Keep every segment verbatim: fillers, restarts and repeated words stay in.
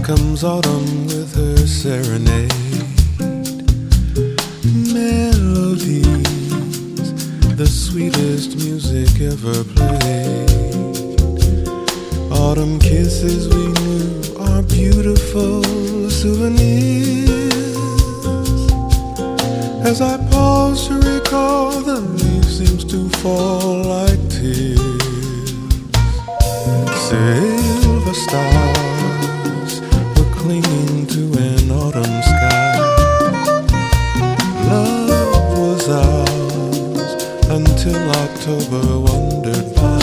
comes autumn with her serenade. Melodies, the sweetest music ever played. Autumn kisses we knew are beautiful souvenirs. As I pause to recall, the leaf seems to fall like tears. Silver stars were clinging to an autumn sky. Love was ours until October wandered by.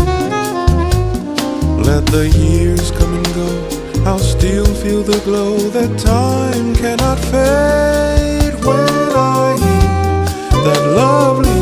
Let the years come and go, I'll still feel the glow that time cannot fade. When I hear that lovely